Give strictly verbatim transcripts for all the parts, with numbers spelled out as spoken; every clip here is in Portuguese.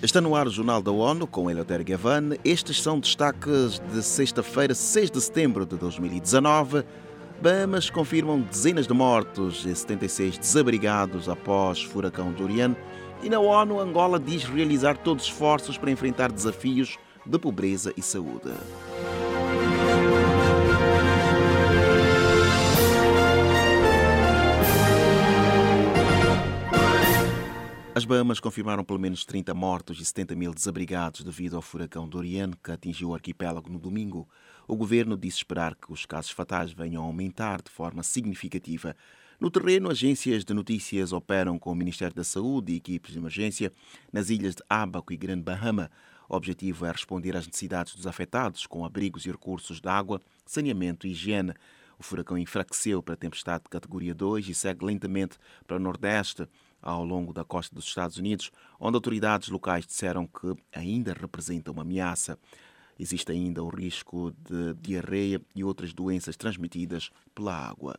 Está no ar o Jornal da ONU com Eleutério Gavan. Estes são destaques de sexta-feira, seis de setembro de dois mil e dezanove. Bahamas confirmam dezenas de mortos e setenta e seis desabrigados após furacão Dorian. E na ONU, Angola diz realizar todos os esforços para enfrentar desafios de pobreza e saúde. As Bahamas confirmaram pelo menos trinta mortos e setenta mil desabrigados devido ao furacão Dorian, que atingiu o arquipélago no domingo. O governo disse esperar que os casos fatais venham a aumentar de forma significativa. No terreno, agências de notícias operam com o Ministério da Saúde e equipes de emergência nas ilhas de Ábaco e Grande Bahama. O objetivo é responder às necessidades dos afetados com abrigos e recursos de água, saneamento e higiene. O furacão enfraqueceu para a tempestade de categoria dois e segue lentamente para o nordeste, ao longo da costa dos Estados Unidos, onde autoridades locais disseram que ainda representa uma ameaça. Existe ainda o risco de diarreia e outras doenças transmitidas pela água.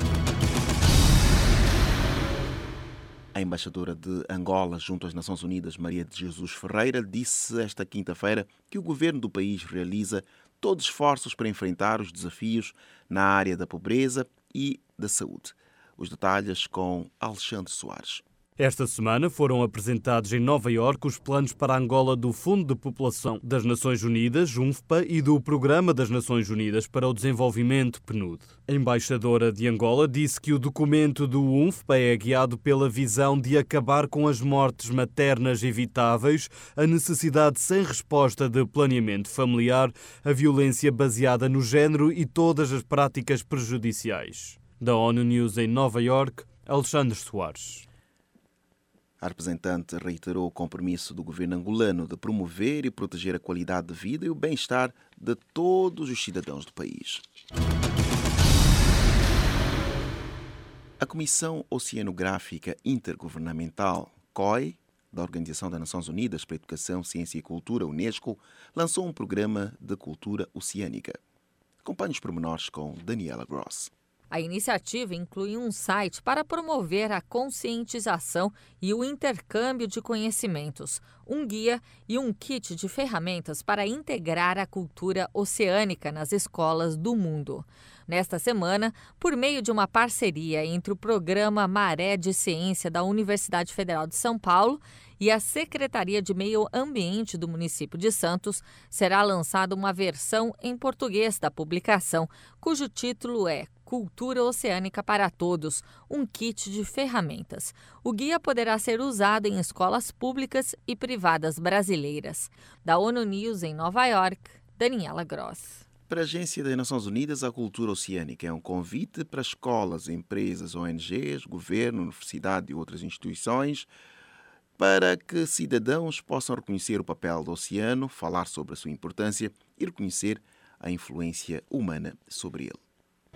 A embaixadora de Angola junto às Nações Unidas, Maria de Jesus Ferreira, disse esta quinta-feira que o governo do país realiza todos os esforços para enfrentar os desafios na área da pobreza e da saúde. Os detalhes com Alexandre Soares. Esta semana foram apresentados em Nova Iorque os planos para Angola do Fundo de População das Nações Unidas, UNFPA, e do Programa das Nações Unidas para o Desenvolvimento, P N U D. A embaixadora de Angola disse que o documento do UNFPA é guiado pela visão de acabar com as mortes maternas evitáveis, a necessidade sem resposta de planeamento familiar, a violência baseada no género e todas as práticas prejudiciais. Da ONU News em Nova Iorque, Alexandre Soares. A representante reiterou o compromisso do governo angolano de promover e proteger a qualidade de vida e o bem-estar de todos os cidadãos do país. A Comissão Oceanográfica Intergovernamental, C O I, da Organização das Nações Unidas para a Educação, Ciência e Cultura, UNESCO, lançou um programa de cultura oceânica. Acompanhe os pormenores com Daniela Gross. A iniciativa inclui um site para promover a conscientização e o intercâmbio de conhecimentos, um guia e um kit de ferramentas para integrar a cultura oceânica nas escolas do mundo. Nesta semana, por meio de uma parceria entre o Programa Maré de Ciência da Universidade Federal de São Paulo e a Secretaria de Meio Ambiente do município de Santos, será lançada uma versão em português da publicação, cujo título é Cultura Oceânica para Todos, um kit de ferramentas. O guia poderá ser usado em escolas públicas e privadas brasileiras. Da ONU News em Nova Iorque, Daniela Gross. Para a Agência das Nações Unidas, a cultura oceânica é um convite para escolas, empresas, O N Gs, governo, universidade e outras instituições para que cidadãos possam reconhecer o papel do oceano, falar sobre a sua importância e reconhecer a influência humana sobre ele.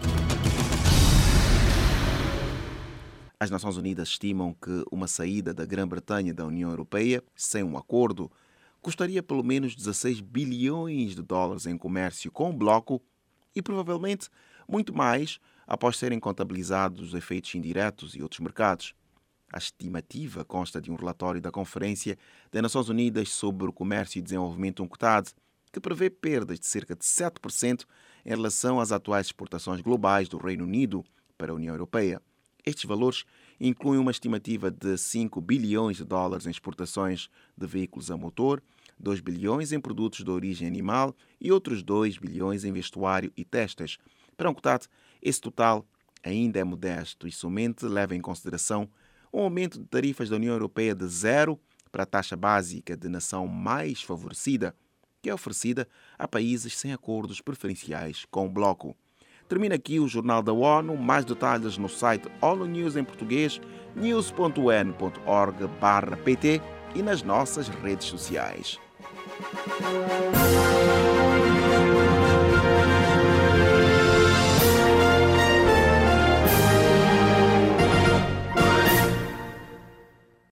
As Nações Unidas estimam que uma saída da Grã-Bretanha da União Europeia, sem um acordo, custaria pelo menos dezasseis bilhões de dólares em comércio com o bloco e provavelmente muito mais após serem contabilizados os efeitos indiretos e outros mercados. A estimativa consta de um relatório da Conferência das Nações Unidas sobre o Comércio e Desenvolvimento UNCTAD, que prevê perdas de cerca de sete por cento em relação às atuais exportações globais do Reino Unido para a União Europeia. Estes valores incluem uma estimativa de cinco bilhões de dólares em exportações de veículos a motor, dois bilhões em produtos de origem animal e outros dois bilhões em vestuário e testes. Para a UNCTAD, esse total ainda é modesto e somente leva em consideração um aumento de tarifas da União Europeia de zero para a taxa básica de nação mais favorecida, que é oferecida a países sem acordos preferenciais com o bloco. Termina aqui o Jornal da ONU. Mais detalhes no site ONU News em português, news ponto u n ponto org barra p t e nas nossas redes sociais.